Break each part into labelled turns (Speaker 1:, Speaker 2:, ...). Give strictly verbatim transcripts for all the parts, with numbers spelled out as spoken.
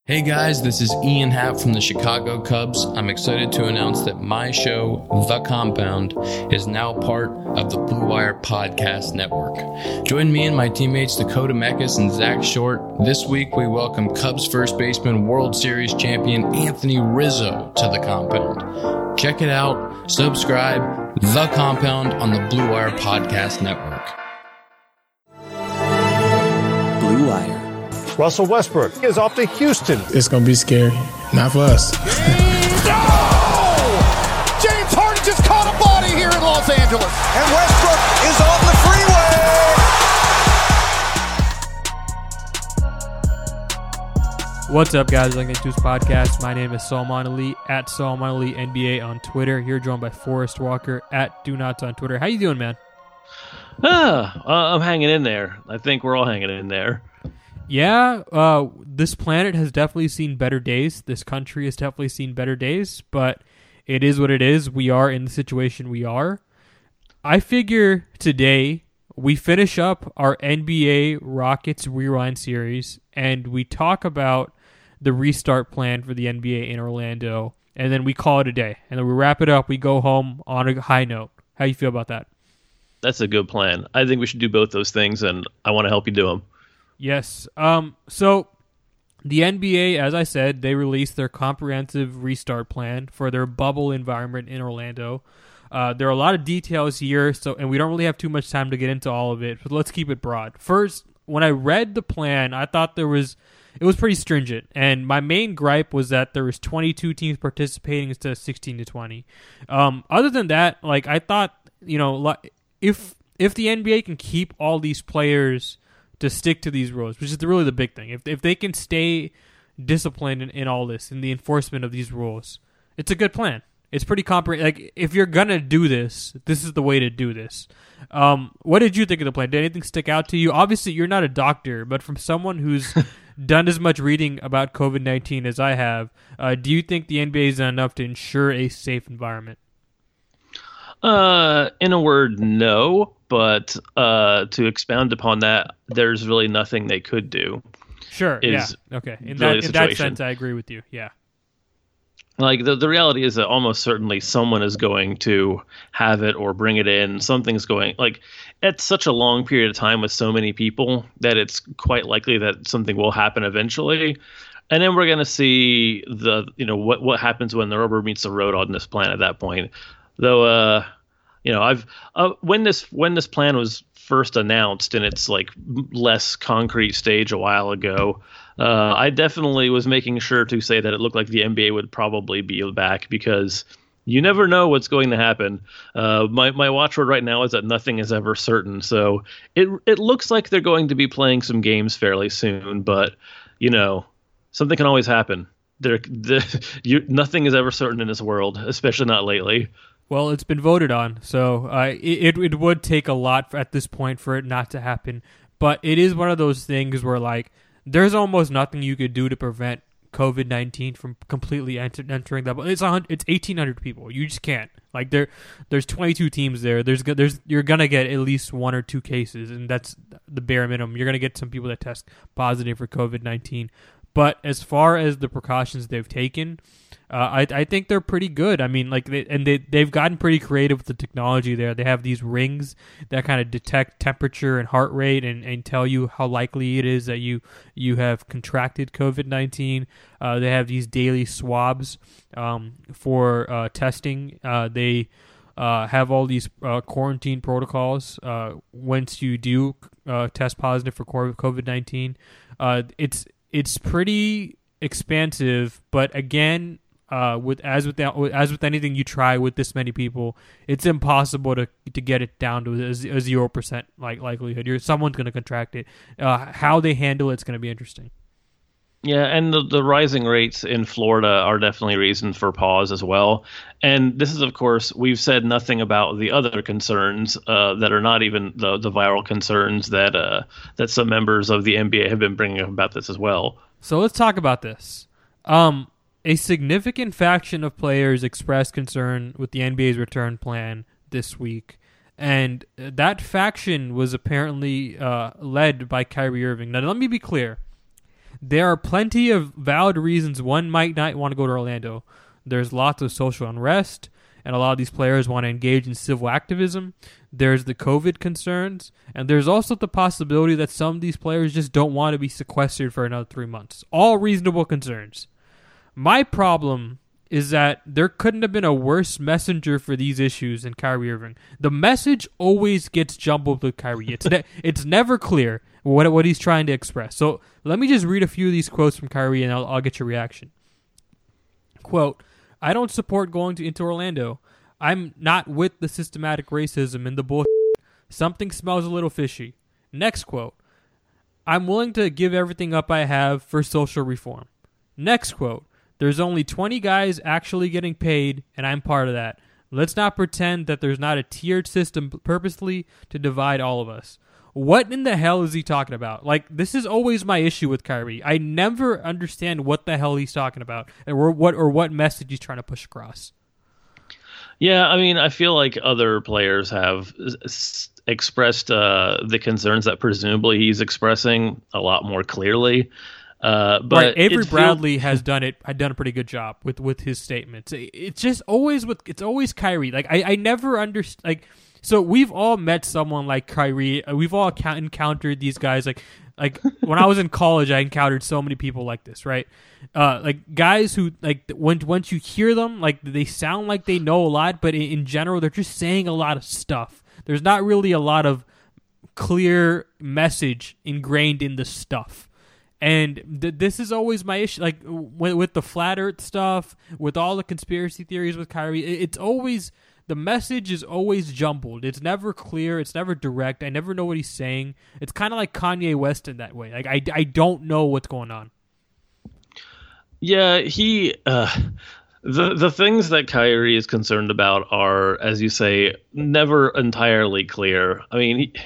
Speaker 1: Hey guys, this is Ian Happ from the Chicago Cubs. I'm excited to announce that my show, The Compound, is now part of the Blue Wire Podcast Network. Join me and my teammates Dakota Meckes and Zach Short. This week we welcome Cubs first baseman, World Series champion Anthony Rizzo to The Compound. Check it out, subscribe, The Compound on the Blue Wire Podcast Network.
Speaker 2: Blue Wire.
Speaker 3: Russell Westbrook is off to Houston.
Speaker 4: It's going to be scary. Not for us.
Speaker 5: No! James Harden just caught a body here in Los Angeles.
Speaker 6: And Westbrook is on the freeway.
Speaker 7: What's up, guys? Like Juice Podcast. My name is Salman Ali at Salman Ali N B A on Twitter. Here joined by Forrest Walker at Do Nots on Twitter. How you doing, man?
Speaker 8: Ah, uh, I'm hanging in there. I think we're all hanging in there.
Speaker 7: Yeah, uh, this planet has definitely seen better days. This country has definitely seen better days, but it is what it is. We are in the situation we are. I figure today we finish up our N B A Rockets Rewind series, and we talk about the restart plan for the N B A in Orlando, and then we call it a day. And then we wrap it up. We go home on a high note. How you feel about that?
Speaker 8: That's a good plan. I think we should do both those things, and I want to help you do them.
Speaker 7: Yes. Um, so the N B A, as I said, they released their comprehensive restart plan for their bubble environment in Orlando. Uh, there are a lot of details here, so and we don't really have too much time to get into all of it, but let's keep it broad. First, when I read the plan, I thought there was it was pretty stringent, and my main gripe was that there was twenty-two teams participating instead of sixteen to twenty. Um, other than that, like I thought, you know, if if the N B A can keep all these players to stick to these rules, which is really the big thing. If if they can stay disciplined in, in all this, in the enforcement of these rules, it's a good plan. It's pretty comprehensive. Like, if you're going to do this, this is the way to do this. Um, what did you think of the plan? Did anything stick out to you? Obviously, you're not a doctor, but from someone who's done as much reading about covid nineteen as I have, uh, do you think the N B A is done enough to ensure a safe environment?
Speaker 8: Uh, in a word, no. But uh, to expound upon that, there's really nothing they could do.
Speaker 7: Sure. Yeah. Okay. In
Speaker 8: really
Speaker 7: that in that sense, I agree with you. Yeah.
Speaker 8: Like the the reality is that almost certainly someone is going to have it or bring it in. Something's going like it's such a long period of time with so many people that it's quite likely that something will happen eventually. And then we're going to see the you know what what happens when the rubber meets the road on this plan at that point. Though. Uh, You know, I've uh, when this when this plan was first announced in its like less concrete stage a while ago, uh, I definitely was making sure to say that it looked like the N B A would probably be back because you never know what's going to happen. Uh, my my watchword right now is that nothing is ever certain. So it it looks like they're going to be playing some games fairly soon, but you know, something can always happen. There, the, you, nothing is ever certain in this world, especially not lately.
Speaker 7: Well, it's been voted on, so uh, it it would take a lot at this point for it not to happen. But it is one of those things where, like, there's almost nothing you could do to prevent covid nineteen from completely enter, entering that. It's a, it's eighteen hundred people. You just can't. Like, there, there's twenty-two teams there. There's there's you're gonna get at least one or two cases, and that's the bare minimum. You're gonna get some people that test positive for covid nineteen. But as far as the precautions they've taken, uh, I, I think they're pretty good. I mean, like, they, and they they've gotten pretty creative with the technology there. They have these rings that kind of detect temperature and heart rate and, and tell you how likely it is that you you have contracted covid nineteen. Uh, they have these daily swabs um, for uh, testing. Uh, they uh, have all these uh, quarantine protocols uh, once you do uh, test positive for covid nineteen. Uh, it's It's pretty expansive, but again, uh, with as with the, as with anything you try with this many people, it's impossible to to get it down to a zero percent like likelihood. You're someone's going to contract it. Uh, how they handle it's going to be interesting.
Speaker 8: Yeah, and the, the rising rates in Florida are definitely reason for pause as well. And this is, of course, we've said nothing about the other concerns uh, that are not even the, the viral concerns that uh, that some members of the N B A have been bringing up about this as well.
Speaker 7: So let's talk about this. Um, a significant faction of players expressed concern with the N B A's return plan this week. And that faction was apparently uh, led by Kyrie Irving. Now, let me be clear. There are plenty of valid reasons one might not want to go to Orlando. There's lots of social unrest, and a lot of these players want to engage in civil activism. There's the COVID concerns, and there's also the possibility that some of these players just don't want to be sequestered for another three months. All reasonable concerns. My problem is that there couldn't have been a worse messenger for these issues than Kyrie Irving. The message always gets jumbled with Kyrie. It's ne- it's never clear what what he's trying to express. So let me just read a few of these quotes from Kyrie, and I'll, I'll get your reaction. Quote, I don't support going to into Orlando. I'm not with the systematic racism and the bullshit. Something smells a little fishy. Next quote, I'm willing to give everything up I have for social reform. Next quote, there's only twenty guys actually getting paid, and I'm part of that. Let's not pretend that there's not a tiered system purposely to divide all of us. What in the hell is he talking about? Like, this is always my issue with Kyrie. I never understand what the hell he's talking about, or what or what message he's trying to push across.
Speaker 8: Yeah, I mean, I feel like other players have s- expressed uh, the concerns that presumably he's expressing a lot more clearly. Uh, but
Speaker 7: right, Avery
Speaker 8: feel-
Speaker 7: Bradley has done it. I've done a pretty good job with, with his statements. It's just always with it's always Kyrie. Like I, I never understand. Like so, we've all met someone like Kyrie. We've all encountered these guys. Like like when I was in college, I encountered so many people like this. Right, uh, like guys who like when once you hear them, like they sound like they know a lot, but in, in general, they're just saying a lot of stuff. There's not really a lot of clear message ingrained in the stuff. And th- this is always my issue, like w- with the flat earth stuff, with all the conspiracy theories with Kyrie. It- it's always, the message is always jumbled. It's never clear. It's never direct. I never know what he's saying. It's kind of like Kanye West in that way. Like I, I don't know what's going on.
Speaker 8: Yeah, he, uh, the, the things that Kyrie is concerned about are, as you say, never entirely clear. I mean, he,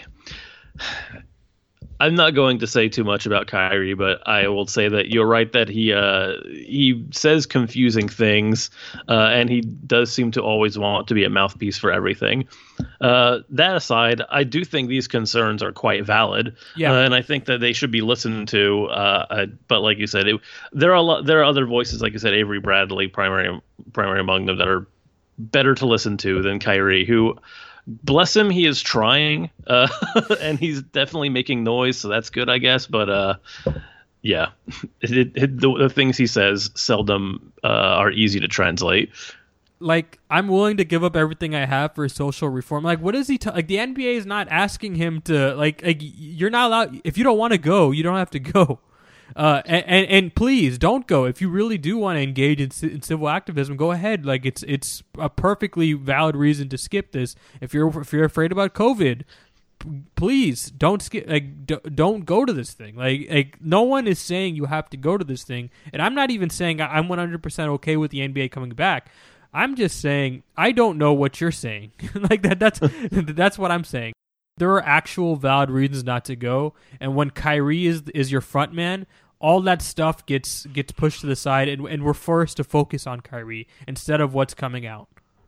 Speaker 8: I'm not going to say too much about Kyrie, but I will say that you're right that he uh, he says confusing things, uh, and he does seem to always want to be a mouthpiece for everything. Uh, that aside, I do think these concerns are quite valid,
Speaker 7: yeah.
Speaker 8: uh, and I think that they should be listened to. Uh, uh, but like you said, it, there are a lot, there are other voices, like you said, Avery Bradley, primary primary among them, that are better to listen to than Kyrie, who. Bless him, he is trying, uh, and he's definitely making noise, so that's good, I guess. But uh, yeah, it, it, the, the things he says seldom uh, are easy to translate.
Speaker 7: Like, I'm willing to give up everything I have for social reform. Like, what is he? T- like, the N B A is not asking him to. Like, like you're not allowed. If you don't want to go, you don't have to go. Uh, and, and and please don't go if you really do want to engage in, in civil activism. Go ahead, like it's it's a perfectly valid reason to skip this. If you're if you're afraid about COVID, p- please don't skip. Like d- don't go to this thing. Like like no one is saying you have to go to this thing, and I'm not even saying I'm one hundred percent okay with the N B A coming back. I'm just saying I don't know what you're saying. Like that that's that's what I'm saying. There are actual valid reasons not to go, and when Kyrie is is your front man, all that stuff gets gets pushed to the side, and, and we're forced to focus on Kyrie instead of what's coming out.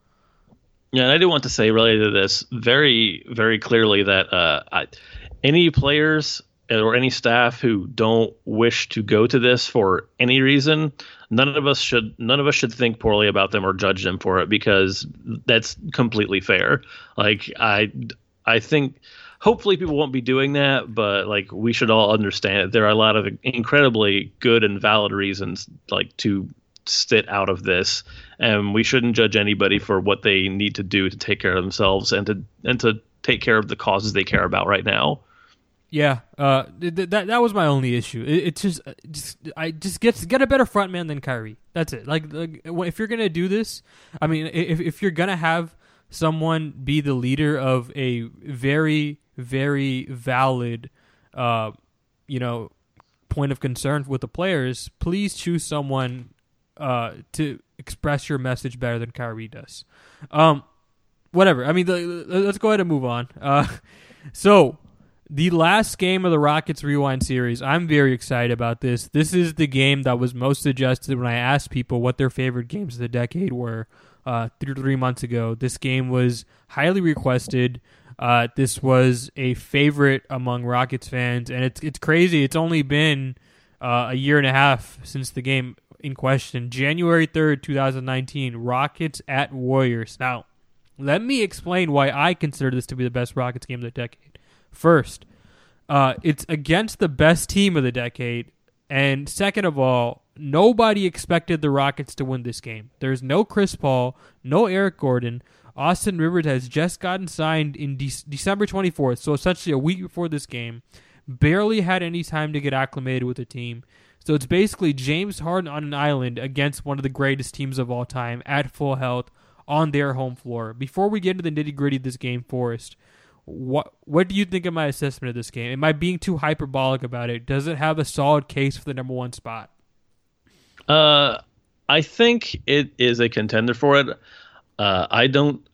Speaker 8: Yeah, and I do want to say related to this very, very clearly that uh, I, any players or any staff who don't wish to go to this for any reason, none of us should none of us should think poorly about them or judge them for it, because that's completely fair. Like I. I think hopefully people won't be doing that, but like we should all understand that there are a lot of incredibly good and valid reasons like to sit out of this, and we shouldn't judge anybody for what they need to do to take care of themselves and to and to take care of the causes they care about right now.
Speaker 7: Yeah, uh, th- that that was my only issue. It, it's just, just I just get get a better front man than Kyrie. That's it. Like, like if you're gonna do this, I mean, if if you're gonna have someone be the leader of a very, very valid, uh, you know, point of concern with the players, please choose someone uh, to express your message better than Kyrie does. Um, whatever. I mean, the, let's go ahead and move on. Uh, so, the last game of the Rockets Rewind series, I'm very excited about this. This is the game that was most suggested when I asked people what their favorite games of the decade were. Uh, three, three months ago. This game was highly requested. Uh, this was a favorite among Rockets fans, and it's it's crazy. It's only been uh, a year and a half since the game in question. January third, twenty nineteen, Rockets at Warriors. Now, let me explain why I consider this to be the best Rockets game of the decade. First, uh, it's against the best team of the decade. And second of all, nobody expected the Rockets to win this game. There's no Chris Paul, no Eric Gordon. Austin Rivers has just gotten signed in De- December twenty-fourth, so essentially a week before this game. Barely had any time to get acclimated with the team. So it's basically James Harden on an island against one of the greatest teams of all time at full health on their home floor. Before we get into the nitty-gritty of this game, Forrest, what what do you think of my assessment of this game? Am I being too hyperbolic about it? Does it have a solid case for the number one spot?
Speaker 8: Uh, I think it is a contender for it. Uh, I don't.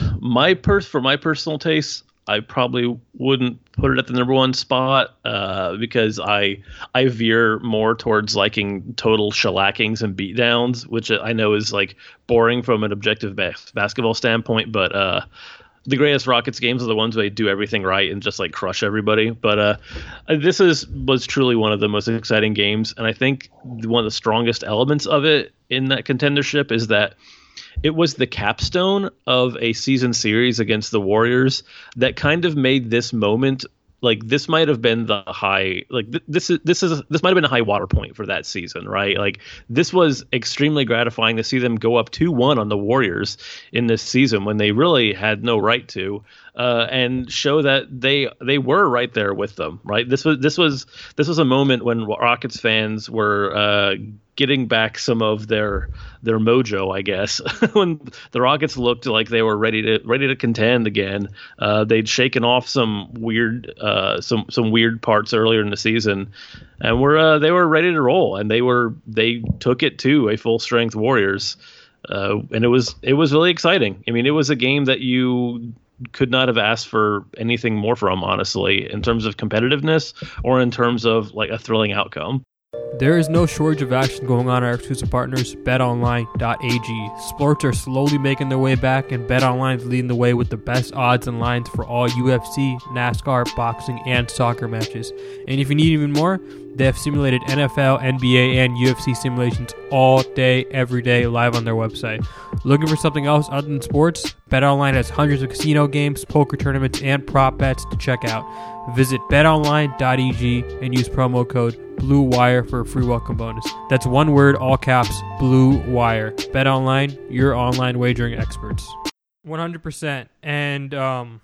Speaker 8: My pers for my personal taste, I probably wouldn't put it at the number one spot uh, because I I veer more towards liking total shellackings and beatdowns, which I know is like boring from an objective bas- basketball standpoint, but uh, the greatest Rockets games are the ones where they do everything right and just like crush everybody. But uh, this is was truly one of the most exciting games, and I think one of the strongest elements of it in that contendership is that it was the capstone of a season series against the Warriors that kind of made this moment like this might have been the high like th- this is this is this might have been a high water point for that season, right? Like this was extremely gratifying to see them go up two one on the Warriors in this season when they really had no right to, uh, and show that they they were right there with them, right? This was this was this was a moment when Rockets fans were uh, getting back some of their their mojo, I guess. When the Rockets looked like they were ready to ready to contend again, uh, they'd shaken off some weird uh, some some weird parts earlier in the season, and were uh, they were ready to roll, and they were they took it to a full strength Warriors, uh, and it was it was really exciting. I mean, it was a game that you could not have asked for anything more from, honestly, in terms of competitiveness or in terms of like a thrilling outcome.
Speaker 7: There is no shortage of action going on at our exclusive partners, bet online dot a g. Sports are slowly making their way back, and BetOnline is leading the way with the best odds and lines for all U F C, NASCAR, boxing, and soccer matches. And if you need even more, they have simulated N F L, N B A, and U F C simulations all day, every day, live on their website. Looking for something else other than sports? BetOnline has hundreds of casino games, poker tournaments, and prop bets to check out. Visit bet online dot e g and use promo code BLUEWIRE for a free welcome bonus. That's one word, all caps, BLUEWIRE. BetOnline, your online wagering experts. one hundred percent. And, um,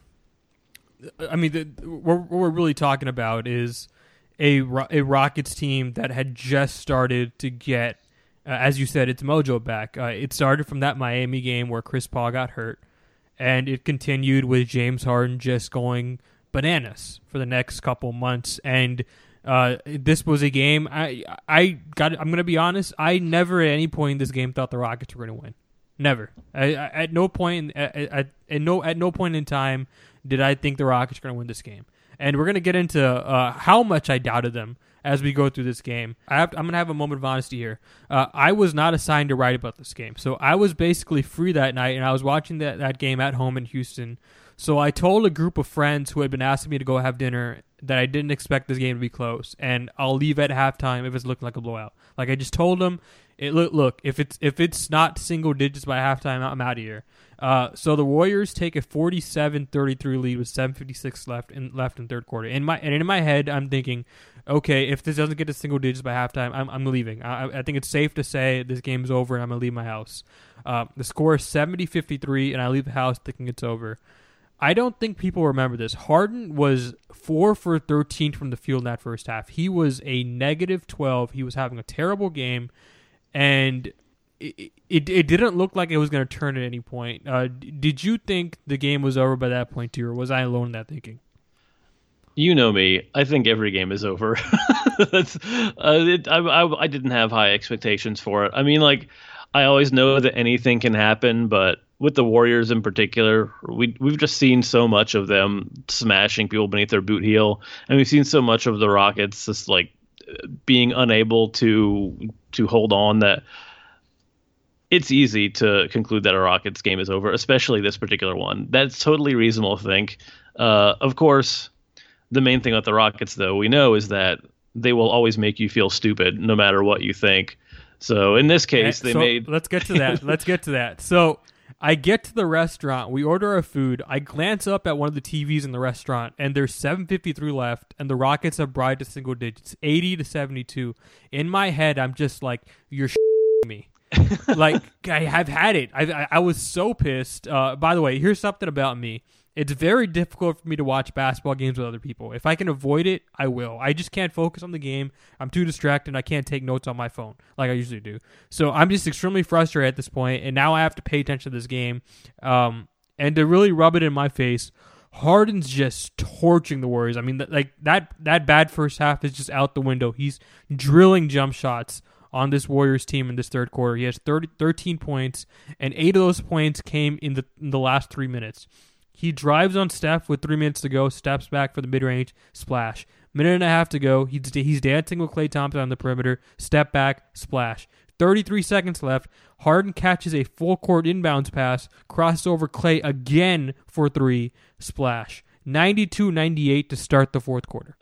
Speaker 7: I mean, the, what we're really talking about is a, a Rockets team that had just started to get, uh, as you said, its mojo back. Uh, it started from that Miami game where Chris Paul got hurt, and it continued with James Harden just going bananas for the next couple months. And uh, this was a game I I got. I'm gonna be honest. I never at any point in this game thought the Rockets were gonna win. Never. I, I, at no point. At, at, at no at no point in time did I think the Rockets were gonna win this game. And we're gonna get into uh, how much I doubted them as we go through this game. I have to, I'm gonna have a moment of honesty here. Uh, I was not assigned to write about this game, so I was basically free that night, and I was watching that that game at home in Houston. So I told a group of friends who had been asking me to go have dinner that I didn't expect this game to be close, and I'll leave at halftime if it's looking like a blowout. Like I just told them, it, look, look, if it's if it's not single digits by halftime, I'm out of here. Uh, so the Warriors take a forty-seven thirty-three lead with seven fifty-six left in left in third quarter. In my and in my head, I'm thinking, okay, if this doesn't get to single digits by halftime, I'm I'm leaving. I, I think it's safe to say this game's over, and I'm gonna leave my house. Uh, the score is seventy fifty-three, and I leave the house thinking it's over. I don't think people remember this. Harden was four for thirteen from the field in that first half. He was a negative twelve. He was having a terrible game, and it it, it didn't look like it was going to turn at any point. Uh, did you think the game was over by that point, too, or was I alone in that thinking?
Speaker 8: You know me. I think every game is over. That's, uh, it, I, I, I didn't have high expectations for it. I mean, like, I always know that anything can happen, but with the Warriors in particular, we, we've just seen so much of them smashing people beneath their boot heel, and we've seen so much of the Rockets just like being unable to to hold on that it's easy to conclude that a Rockets game is over, especially this particular one. That's totally reasonable to think. Uh, of course, the main thing about the Rockets, though, we know is that they will always make you feel stupid no matter what you think. So in this case, they
Speaker 7: so
Speaker 8: made.
Speaker 7: Let's get to that. Let's get to that. So I get to the restaurant. We order our food. I glance up at one of the T Vs in the restaurant, and there's seven fifty-three left, and the Rockets have brought to single digits, eighty to seventy-two. In my head, I'm just like, you're sh**ing me. Like, I have had it. I, I, I was so pissed. Uh, by the way, here's something about me. It's very difficult for me to watch basketball games with other people. If I can avoid it, I will. I just can't focus on the game. I'm too distracted. I can't take notes on my phone like I usually do. So I'm just extremely frustrated at this point, and now I have to pay attention to this game. Um, and to really rub it in my face, Harden's just torching the Warriors. I mean, like that that bad first half is just out the window. He's drilling jump shots on this Warriors team in this third quarter. He has thirty, thirteen points, and eight of those points came in the in the last three minutes. He drives on Steph with three minutes to go, steps back for the mid-range, splash. Minute and a half to go, he's, he's dancing with Klay Thompson on the perimeter, step back, splash. thirty-three seconds left, Harden catches a full-court inbounds pass, crosses over Klay again for three, splash. ninety-two ninety-eight to start the fourth quarter.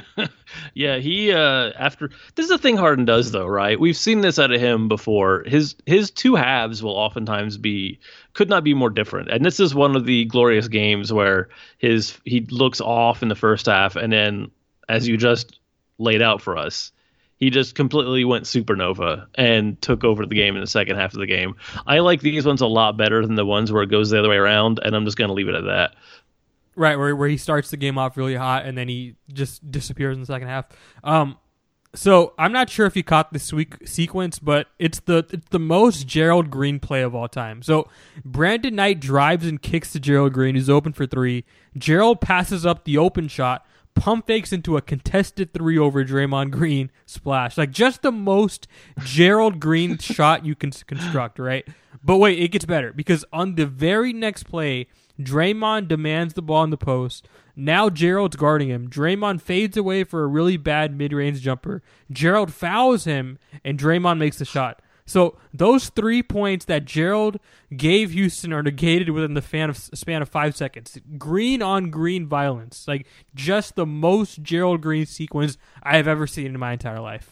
Speaker 8: Yeah, he uh after this is the thing Harden does though, right? We've seen this out of him before. His his two halves will oftentimes be could not be more different. And this is one of the glorious games where his he looks off in the first half, and then as you just laid out for us, he just completely went supernova and took over the game in the second half of the game. I like these ones a lot better than the ones where it goes the other way around, and I'm just going to leave it at that.
Speaker 7: Right, where where he starts the game off really hot and then he just disappears in the second half. Um, so I'm not sure if you caught this week sequence, but it's the it's the most Gerald Green play of all time. So Brandon Knight drives and kicks to Gerald Green, who's open for three. Gerald passes up the open shot, pump fakes into a contested three over Draymond Green, splash. Like just the most Gerald Green shot you can construct, right? But wait, it gets better because on the very next play, Draymond demands the ball in the post. Now Gerald's guarding him. Draymond fades away for a really bad mid-range jumper. Gerald fouls him, and Draymond makes the shot. So those three points that Gerald gave Houston are negated within the span of, span of five seconds. Green on green violence. Like just the most Gerald Green sequence I have ever seen in my entire life.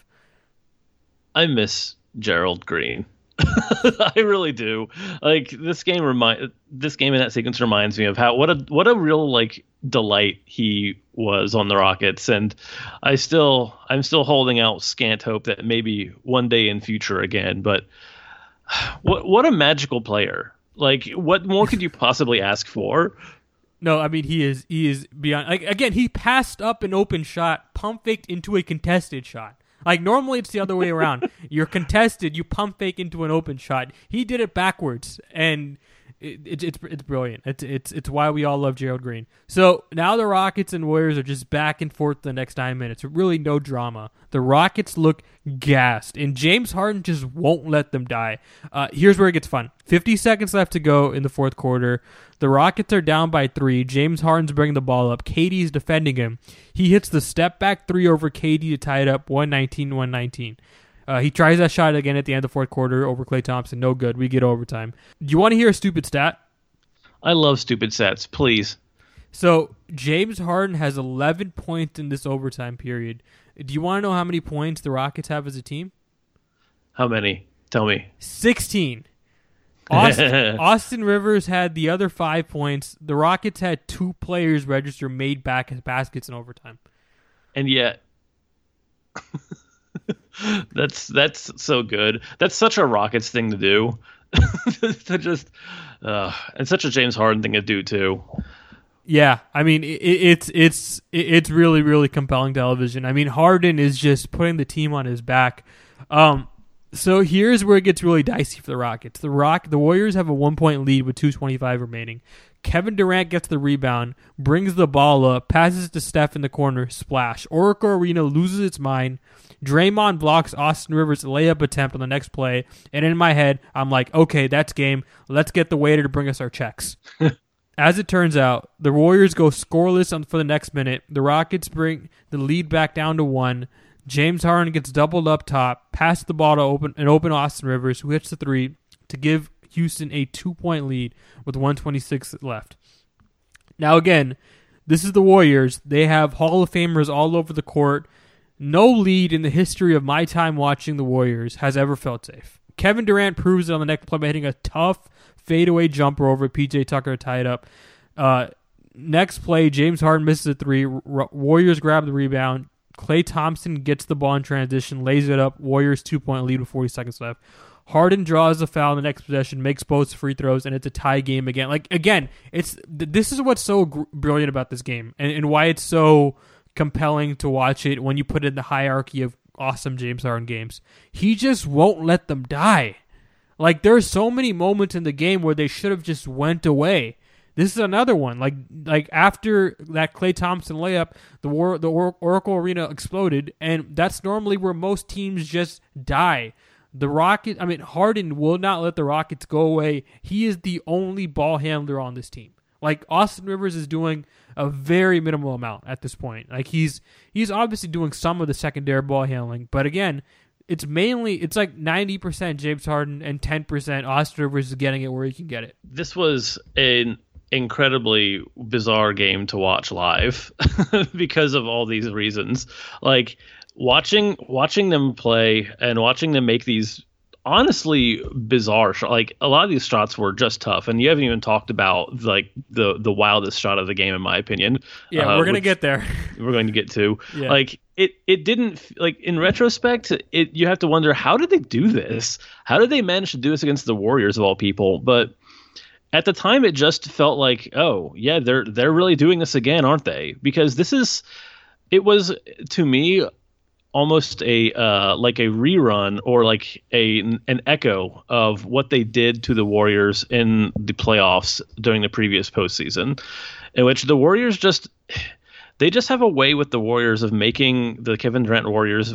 Speaker 8: I miss Gerald Green. I really do. Like this game remind this game in that sequence reminds me of how what a what a real like delight he was on the Rockets, and I still I'm still holding out scant hope that maybe one day in future again. But what what a magical player! Like what more could you possibly ask for?
Speaker 7: No, I mean he is he is beyond. Like again, he passed up an open shot, pump faked into a contested shot. Like, normally it's the other way around. You're contested, you pump fake into an open shot. He did it backwards, and it, it, it's it's brilliant. It's it's it's why we all love Gerald Green. So now the Rockets and Warriors are just back and forth the next nine minutes. Really no drama. The Rockets look gassed, and James Harden just won't let them die. Uh, here's where it gets fun. fifty seconds left to go in the fourth quarter. The Rockets are down by three. James Harden's bringing the ball up. K D's defending him. He hits the step-back three over K D to tie it up one nineteen to one nineteen. Uh, he tries that shot again at the end of the fourth quarter over Klay Thompson. No good. We get overtime. Do you want to hear a stupid stat?
Speaker 8: I love stupid stats. Please.
Speaker 7: So, James Harden has eleven points in this overtime period. Do you want to know how many points the Rockets have as a team?
Speaker 8: How many? Tell me.
Speaker 7: sixteen. Austin, Austin Rivers had the other five points. The Rockets had two players register made back baskets in overtime.
Speaker 8: And yet, that's that's so good. That's such a Rockets thing to do. to just, uh, and such a James Harden thing to do too.
Speaker 7: Yeah, I mean it, it's it's it's really really compelling television. I mean Harden is just putting the team on his back. Um, so here's where it gets really dicey for the Rockets. The Rock the Warriors have a one point lead with two twenty-five remaining. Kevin Durant gets the rebound, brings the ball up, passes to Steph in the corner, splash. Oracle Arena loses its mind. Draymond blocks Austin Rivers' layup attempt on the next play, and in my head, I'm like, okay, that's game. Let's get the waiter to bring us our checks. As it turns out, the Warriors go scoreless on, for the next minute. The Rockets bring the lead back down to one. James Harden gets doubled up top, passes the ball to open an open Austin Rivers, who hits the three to give Houston a two-point lead with one twenty-six left. Now again, this is the Warriors. They have Hall of Famers all over the court. No lead in the history of my time watching the Warriors has ever felt safe. Kevin Durant proves it on the next play by hitting a tough fadeaway jumper over P J Tucker tied up. Uh, next play, James Harden misses a three. R- Warriors grab the rebound. Klay Thompson gets the ball in transition, lays it up. Warriors two-point lead with forty seconds left. Harden draws the foul in the next possession, makes both free throws, and it's a tie game again. Like again, it's this is what's so gr- brilliant about this game, and, and why it's so compelling to watch it when you put it in the hierarchy of awesome James Harden games. He just won't let them die. Like there's so many moments in the game where they should have just went away. This is another one. Like like after that Klay Thompson layup, the War, the Oracle Arena exploded, and that's normally where most teams just die. The Rocket, I mean Harden will not let the Rockets go away. He is the only ball handler on this team. Like Austin Rivers is doing a very minimal amount at this point. Like he's he's obviously doing some of the secondary ball handling, but again, it's mainly it's like ninety percent James Harden and ten percent Austin Rivers is getting it where he can get it.
Speaker 8: This was an incredibly bizarre game to watch live because of all these reasons. Like watching watching them play and watching them make these honestly bizarre shots. Like a lot of these shots were just tough, and you haven't even talked about like the the wildest shot of the game in my opinion.
Speaker 7: Yeah,
Speaker 8: uh,
Speaker 7: we're gonna get there.
Speaker 8: We're going to get to
Speaker 7: yeah.
Speaker 8: like it. It didn't like in retrospect. It you have to wonder, how did they do this? How did they manage to do this against the Warriors of all people? But at the time, it just felt like, oh yeah, they're they're really doing this again, aren't they? Because this is it was to me almost a uh, like a rerun or like a an echo of what they did to the Warriors in the playoffs during the previous postseason, in which the Warriors just they just have a way with the Warriors of making the Kevin Durant Warriors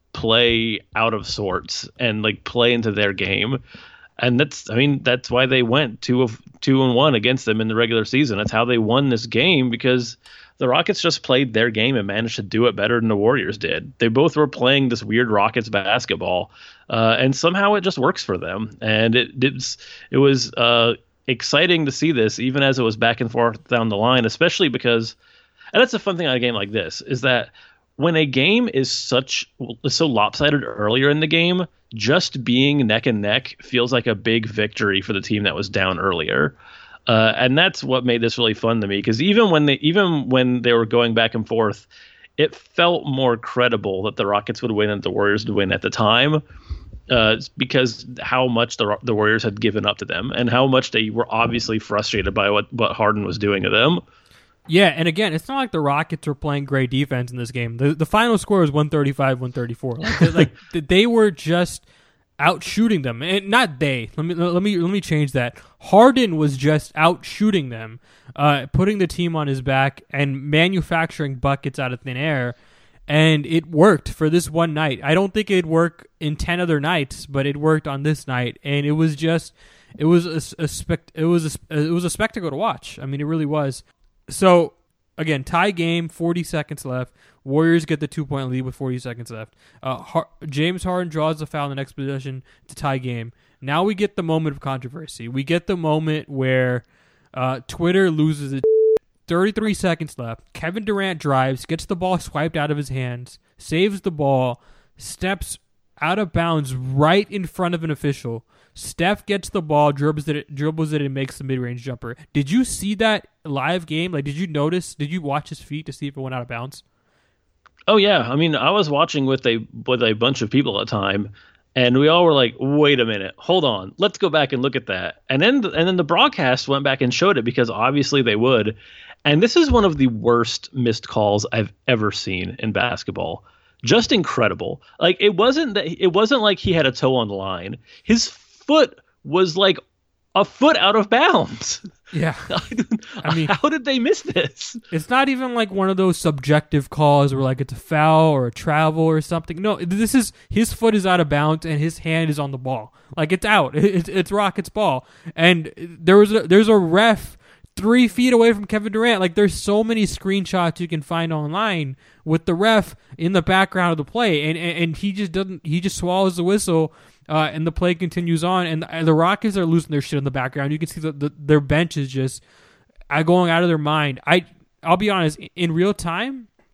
Speaker 8: play out of sorts and like play into their game. And that's, I mean, that's why they went two of two and one against them in the regular season. That's how they won this game, because the Rockets just played their game and managed to do it better than the Warriors did. They both were playing this weird Rockets basketball, uh, and somehow it just works for them. And it it's, it was uh, exciting to see this, even as it was back and forth down the line, especially because, and that's a fun thing on a game like this, is that when a game is such is so lopsided earlier in the game, just being neck and neck feels like a big victory for the team that was down earlier. Uh, and that's what made this really fun to me, because even when they even when they were going back and forth, it felt more credible that the Rockets would win and the Warriors would win at the time, uh, because how much the the Warriors had given up to them and how much they were obviously frustrated by what, what Harden was doing to them.
Speaker 7: Yeah, and again, it's not like the Rockets were playing great defense in this game. The the final score was one thirty-five one thirty-four. Like, they, like they were just out shooting them, and not they. Let me let me let me change that. Harden was just out shooting them, uh, putting the team on his back and manufacturing buckets out of thin air, and it worked for this one night. I don't think it'd work in ten other nights, but it worked on this night, and it was just it was a, a spect it was a, it was a spectacle to watch. I mean, it really was. So, again, tie game, forty seconds left. Warriors get the two-point lead with forty seconds left. Uh, Har- James Harden draws the foul in the next possession to tie game. Now we get the moment of controversy. We get the moment where uh, Twitter loses it. thirty-three seconds left. Kevin Durant drives, gets the ball swiped out of his hands, saves the ball, steps out of bounds right in front of an official. Steph gets the ball, dribbles it, dribbles it, and makes the mid-range jumper. Did you see that live game? Like, did you notice? Did you watch his feet to see if it went out of bounds?
Speaker 8: Oh yeah, I mean, I was watching with a with a bunch of people at the time, and we all were like, "Wait a minute, hold on, let's go back and look at that." And then and then the broadcast went back and showed it, because obviously they would. And this is one of the worst missed calls I've ever seen in basketball. Just incredible. Like it wasn't that it wasn't like he had a toe on the line. His foot was like a foot out of bounds.
Speaker 7: Yeah.
Speaker 8: I mean, how did they miss this?
Speaker 7: It's not even like one of those subjective calls where like it's a foul or a travel or something. No, this is his foot is out of bounds and his hand is on the ball. Like it's out. It's, it's Rockets ball. And there was a, there's a ref three feet away from Kevin Durant. Like there's so many screenshots you can find online with the ref in the background of the play, and and, and he just doesn't. He just swallows the whistle. Uh, and the play continues on, and the, the Rockets are losing their shit in the background. You can see the, the, their bench is just uh, going out of their mind. I, I'll be honest, in real time,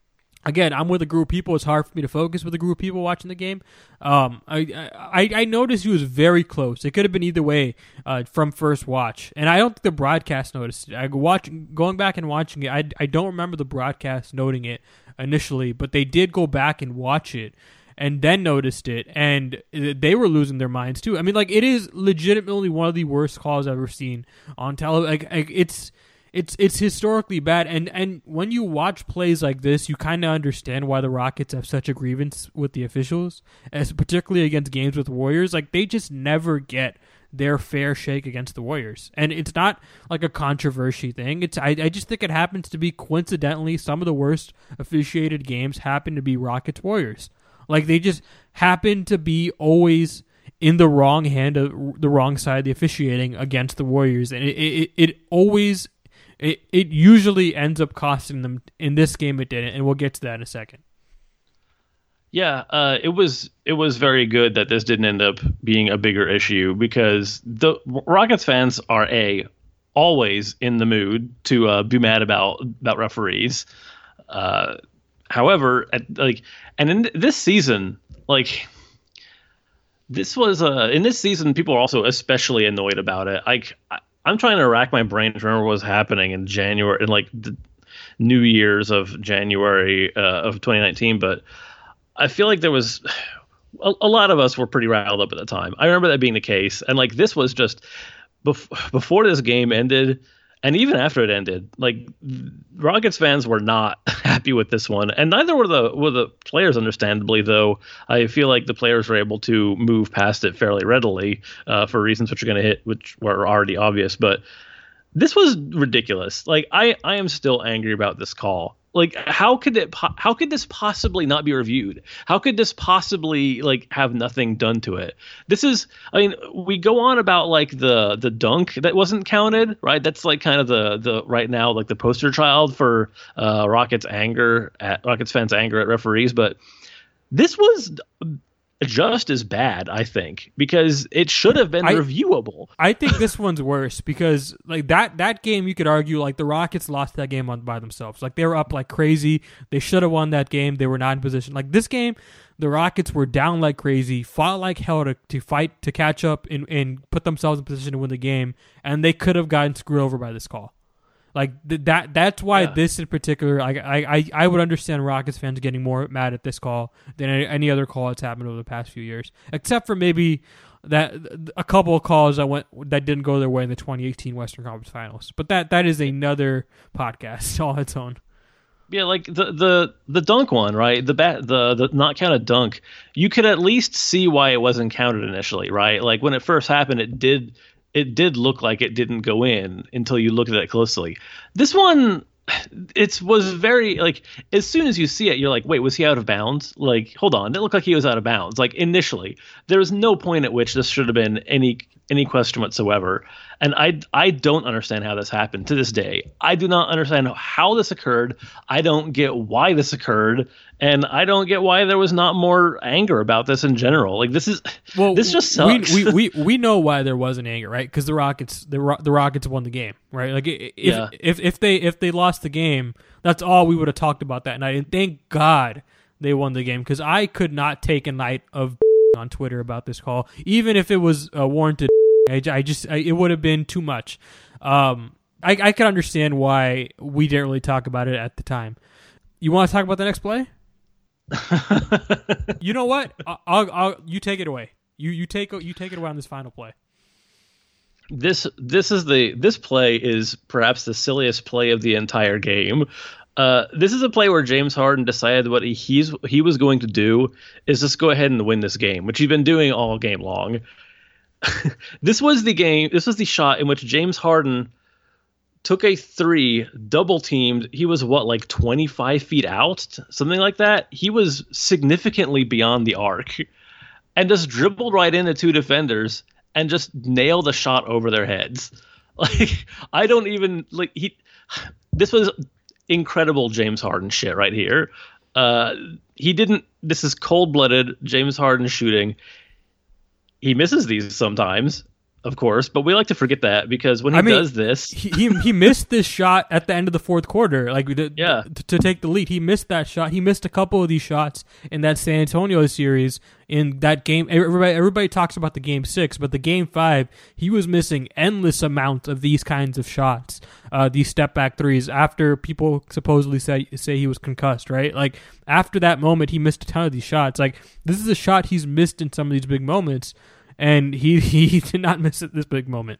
Speaker 7: Again, I'm with a group of people. It's hard for me to focus with a group of people watching the game. Um, I, I I noticed he was very close. It could have been either way uh, from first watch, and I don't think the broadcast noticed it. I watch going back and watching it. I, I don't remember the broadcast noting it initially, but they did go back and watch it, and then noticed it, and they were losing their minds too. I mean, like it is legitimately one of the worst calls I've ever seen on television. Like, like it's. It's it's historically bad, and, and when you watch plays like this, you kind of understand why the Rockets have such a grievance with the officials, as particularly against games with Warriors. Like, they just never get their fair shake against the Warriors, and it's not like a controversy thing. It's I, I just think it happens to be coincidentally some of the worst officiated games happen to be Rockets Warriors. Like, they just happen to be always in the wrong hand of the wrong side of the officiating against the Warriors, and it it, it always. It it usually ends up costing them. In this game, it didn't, and we'll get to that in a second.
Speaker 8: Yeah, uh, it was it was very good that this didn't end up being a bigger issue, because the Rockets fans are a always in the mood to uh, be mad about about referees. Uh, however, at, like, and in this season, like. This was uh, in this season, people are also especially annoyed about it. Like, I, I'm trying to rack my brain to remember what was happening in January, in like the New Year's of January uh, of twenty nineteen. But I feel like there was a, a lot of us were pretty riled up at the time. I remember that being the case, and like this was just bef- before this game ended. And even after it ended, like Rockets fans were not happy with this one, and neither were the were the players. Understandably, though, I feel like the players were able to move past it fairly readily uh, for reasons which are going to hit, which were already obvious. But this was ridiculous. Like I, I am still angry about this call. Like, how could it? How could this possibly not be reviewed? How could this possibly like have nothing done to it? This is, I mean, we go on about like the the dunk that wasn't counted, right? That's like kind of the the right now like the poster child for uh, Rockets anger at Rockets fans' anger at referees. But this was just as bad, I think, because it should have been I, reviewable.
Speaker 7: I think this one's worse because like that that game, you could argue like the Rockets lost that game on by themselves. Like they were up like crazy. They should have won that game. They were not in position. Like this game, the Rockets were down like crazy, fought like hell to, to fight to catch up and, and put themselves in position to win the game, and they could have gotten screwed over by this call. Like th- that. That's why yeah. this in particular, I, I I would understand Rockets fans getting more mad at this call than any other call that's happened over the past few years, except for maybe that a couple of calls that went that didn't go their way in the twenty eighteen Western Conference Finals. But that that is another podcast all its own.
Speaker 8: Yeah, like the the the dunk one, right? The bat, the the not counted dunk. You could at least see why it wasn't counted initially, right? Like when it first happened, it did. It did look like it didn't go in until you looked at it closely. This one, it was very, like, as soon as you see it, you're like, wait, was he out of bounds? Like, hold on, it looked like he was out of bounds. Like, initially, there was no point at which this should have been any any question whatsoever. And I, I don't understand how this happened to this day. I do not understand how this occurred. I don't get why this occurred. And I don't get why there was not more anger about this in general. Like this is, well, this just sucks.
Speaker 7: We we, we, we know why there wasn't anger, right? Because the Rockets the the Rockets won the game, right? Like if,
Speaker 8: yeah.
Speaker 7: if if they if they lost the game, that's all we would have talked about that night. And thank God they won the game, because I could not take a night of on Twitter about this call, even if it was uh, warranted. I, I just I, it would have been too much. Um, I I can understand why we didn't really talk about it at the time. You want to talk about the next play? You know what? I'll, I'll, I'll you take it away. You you take you take it away on this final play.
Speaker 8: This this is the this play is perhaps the silliest play of the entire game. Uh, this is a play where James Harden decided what he, he's he was going to do is just go ahead and win this game, which he's been doing all game long. This was the game. This was the shot in which James Harden took a three, double teamed. He was what, like twenty-five feet out, something like that. He was significantly beyond the arc, and just dribbled right into two defenders and just nailed a shot over their heads. Like I don't even like he. This was incredible James Harden shit right here. Uh, he didn't. This is cold blooded James Harden shooting. He misses these sometimes. of course, but we like to forget that because when he
Speaker 7: I mean,
Speaker 8: does this,
Speaker 7: he, he he missed this shot at the end of the fourth quarter, like to,
Speaker 8: yeah.
Speaker 7: to, to take the lead. He missed that shot. He missed a couple of these shots in that San Antonio series. In that game, everybody everybody talks about the game six, but the game five, he was missing endless amounts of these kinds of shots, uh, these step back threes. After people supposedly say say he was concussed, right? Like after that moment, he missed a ton of these shots. Like this is a shot he's missed in some of these big moments. And he, he did not miss it this big moment.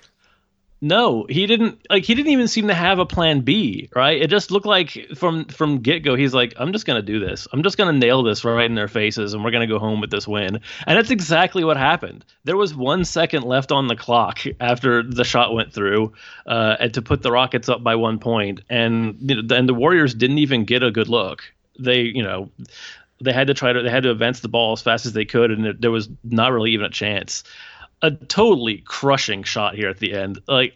Speaker 8: No, he didn't. Like he didn't even seem to have a plan B, right? It just looked like from from get go, he's like, I'm just gonna do this. I'm just gonna nail this right in their faces, and we're gonna go home with this win. And that's exactly what happened. There was one second left on the clock after the shot went through, uh, and to put the Rockets up by one point, and you know, and the Warriors didn't even get a good look. They, you know. They had to try to they had to advance the ball as fast as they could, and there was not really even a chance. A totally crushing shot here at the end. Like,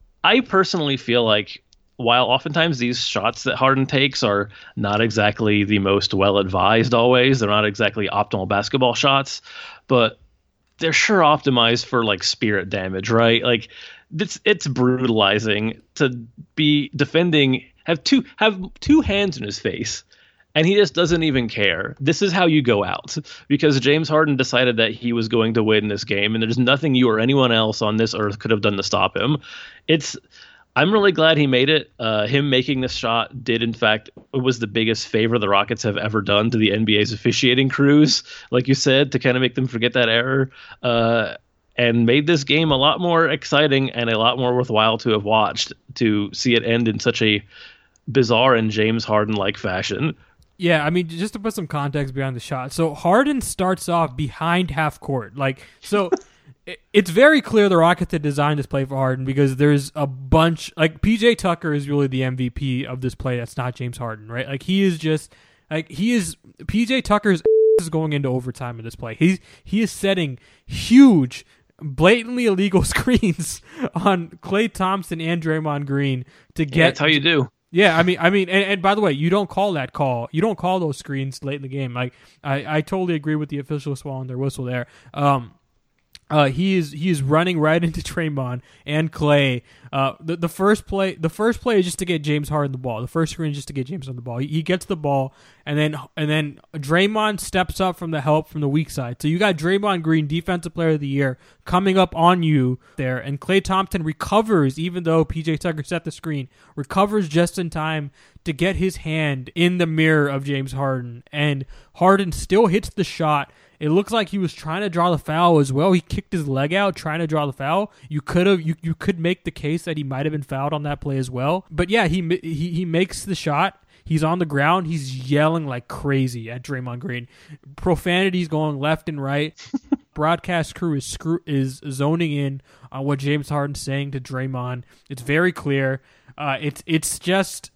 Speaker 8: I personally feel like while oftentimes these shots that Harden takes are not exactly the most well advised, always they're not exactly optimal basketball shots, but they're sure optimized for like spirit damage, right? Like, it's it's brutalizing to be defending, have two have two hands in his face. And he just doesn't even care. This is how you go out, because James Harden decided that he was going to win this game, and there's nothing you or anyone else on this earth could have done to stop him. It's, I'm really glad he made it. Uh, him making this shot did, in fact, it was the biggest favor the Rockets have ever done to the N B A's officiating crews, like you said, to kind of make them forget that error, uh, and made this game a lot more exciting and a lot more worthwhile to have watched, to see it end in such a bizarre and James Harden-like fashion.
Speaker 7: Yeah, I mean, just to put some context behind the shot. So Harden starts off behind half court. Like, so it's very clear the Rockets had designed this play for Harden because there's a bunch, like P J Tucker is really the M V P of this play. That's not James Harden, right? Like he is just, like he is, P J Tucker's is going into overtime in this play. He's, he is setting huge, blatantly illegal screens on Klay Thompson and Draymond Green to get.
Speaker 8: Yeah, that's how you do.
Speaker 7: Yeah, I mean, I mean, and, and by the way, you don't call that call. You don't call those screens late in the game. Like, I, I totally agree with the officials swallowing their whistle there. Um, uh, he is he is running right into Draymond and Klay. Uh, the the first play the first play is just to get James Harden the ball. The first screen is just to get James on the ball. He, he gets the ball, and then and then Draymond steps up from the help from the weak side. So you got Draymond Green, Defensive Player of the Year, coming up on you there, and Klay Thompson recovers, even though P J Tucker set the screen, recovers just in time to get his hand in the mirror of James Harden, and Harden still hits the shot. It looks like he was trying to draw the foul as well. He kicked his leg out trying to draw the foul. You could have, you, you could make the case that he might have been fouled on that play as well. But yeah, he he he makes the shot. He's on the ground. He's yelling like crazy at Draymond Green. Profanity's going left and right. Broadcast crew is screw is zoning in on what James Harden's saying to Draymond. It's very clear. Uh, it's it's just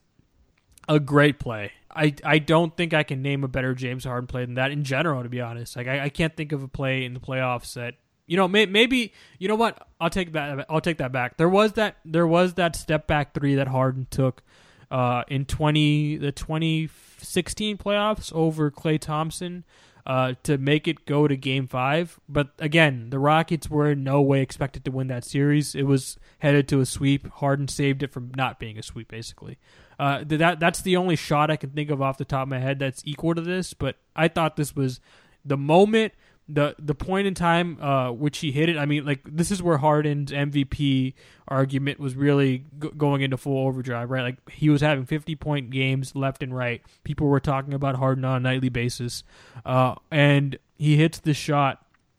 Speaker 7: a great play. I, I don't think I can name a better James Harden play than that in general, to be honest. Like I, I can't think of a play in the playoffs that, you know, may, maybe, you know what? I'll take that. I'll take that back. There was that there was that step back three that Harden took uh, in twenty the twenty sixteen playoffs over Klay Thompson uh, to make it go to Game Five. But again, the Rockets were in no way expected to win that series. It was headed to a sweep. Harden saved it from not being a sweep, basically. Uh, that that's the only shot I can think of off the top of my head that's equal to this. But I thought this was the moment, the the point in time uh, which he hit it. I mean, like this is where Harden's M V P argument was really g- going into full overdrive, right? Like he was having fifty point games left and right. People were talking about Harden on a nightly basis, uh, and he hits this shot.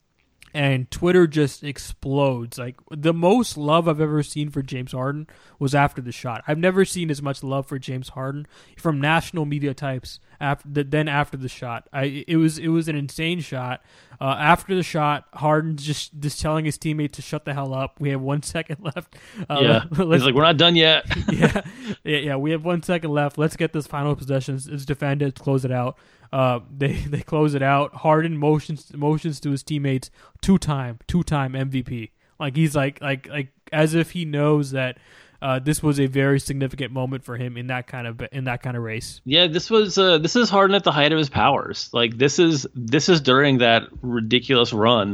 Speaker 7: And Twitter just explodes. Like the most love I've ever seen for James Harden was after the shot. I've never seen as much love for James Harden from national media types after the, then after the shot. I it was it was an insane shot. Uh, after the shot, Harden's just just telling his teammates to shut the hell up. We have one second left. Uh,
Speaker 8: yeah, he's like, we're not done yet.
Speaker 7: yeah, yeah, yeah. We have one second left. Let's get this final possession. Let's defend it. Let's close it out. Uh, they they close it out. Harden motions motions to his teammates, two time, two time M V P. Like he's like like like as if he knows that uh, this was a very significant moment for him in that kind of in that kind of race.
Speaker 8: Yeah, this was uh, this is Harden at the height of his powers. Like this is this is during that ridiculous run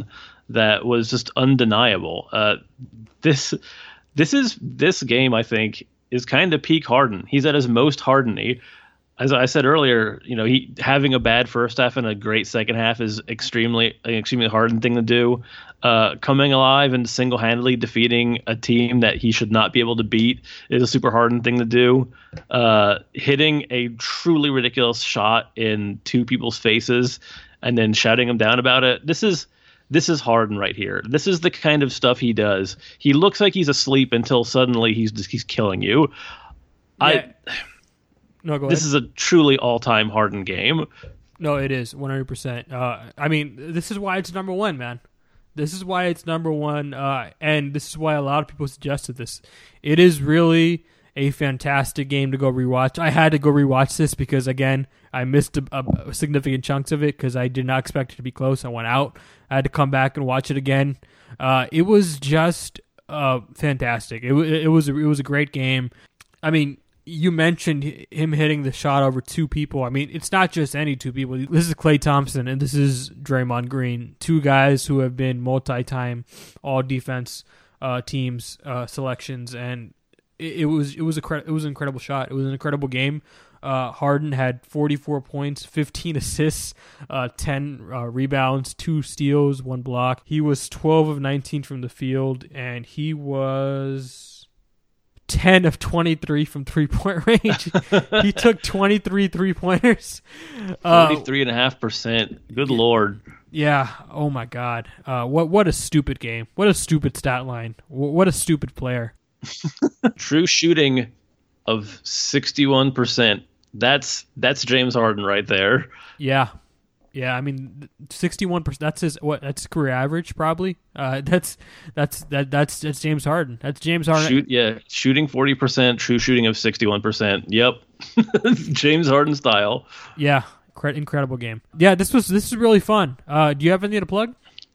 Speaker 8: that was just undeniable. Uh, this this is this game, I think, is kind of peak Harden. He's at his most Harden-y. As I said earlier, you know, he having a bad first half and a great second half is extremely an extremely Harden thing to do. Uh, coming alive and single-handedly defeating a team that he should not be able to beat is a super Harden thing to do. Uh, hitting a truly ridiculous shot in two people's faces and then shouting them down about it. This is this is Harden right here. This is the kind of stuff he does. He looks like he's asleep until suddenly he's he's killing you.
Speaker 7: Yeah.
Speaker 8: I.
Speaker 7: No, go ahead.
Speaker 8: This is a truly all-time Harden game.
Speaker 7: No, it is one hundred percent. Uh, I mean, this is why it's number one, man. This is why it's number one, uh, and this is why a lot of people suggested this. It is really a fantastic game to go rewatch. I had to go rewatch this because, again, I missed a, a significant chunks of it because I did not expect it to be close. I went out. I had to come back and watch it again. Uh, it was just uh, fantastic. It, it was it was a great game. I mean, you mentioned him hitting the shot over two people. I mean, it's not just any two people. This is Klay Thompson and this is Draymond Green, two guys who have been multi-time all-defense uh, teams uh, selections, and it, it was it was a it was an incredible shot. It was an incredible game. Uh, Harden had forty-four points, fifteen assists, uh, ten uh, rebounds, two steals, one block. He was twelve of nineteen from the field, and he was ten of twenty-three from three-point range. He took twenty-three three-pointers.
Speaker 8: forty-three point five percent. Good Lord.
Speaker 7: Yeah. Oh, my God. Uh, what what a stupid game. What a stupid stat line. What a stupid player.
Speaker 8: True shooting of sixty-one percent. That's that's James Harden right there.
Speaker 7: Yeah. Yeah, I mean, sixty-one percent. That's his what? That's his career average, probably. Uh, that's that's that that's that's James Harden. That's James Harden.
Speaker 8: Shoot, yeah, shooting forty percent, true shooting of sixty-one percent. Yep, James Harden style.
Speaker 7: Yeah, incredible game. Yeah, this was this is really fun. Uh, do you have anything to plug?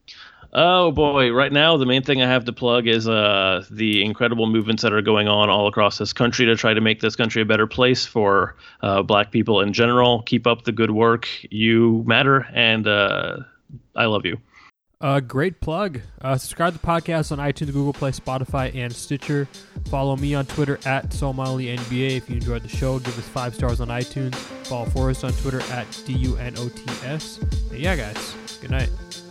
Speaker 8: Oh boy, right now the main thing I have to plug is uh, the incredible movements that are going on all across this country to try to make this country a better place for uh, black people in general. Keep up the good work. You matter, and uh, I love you.
Speaker 7: Uh, great plug. Uh, subscribe to the podcast on iTunes, Google Play, Spotify, and Stitcher. Follow me on Twitter at SoulMiley N B A. If you enjoyed the show, give us five stars on iTunes. Follow Forrest on Twitter at D U N O T S. And yeah, guys, good night.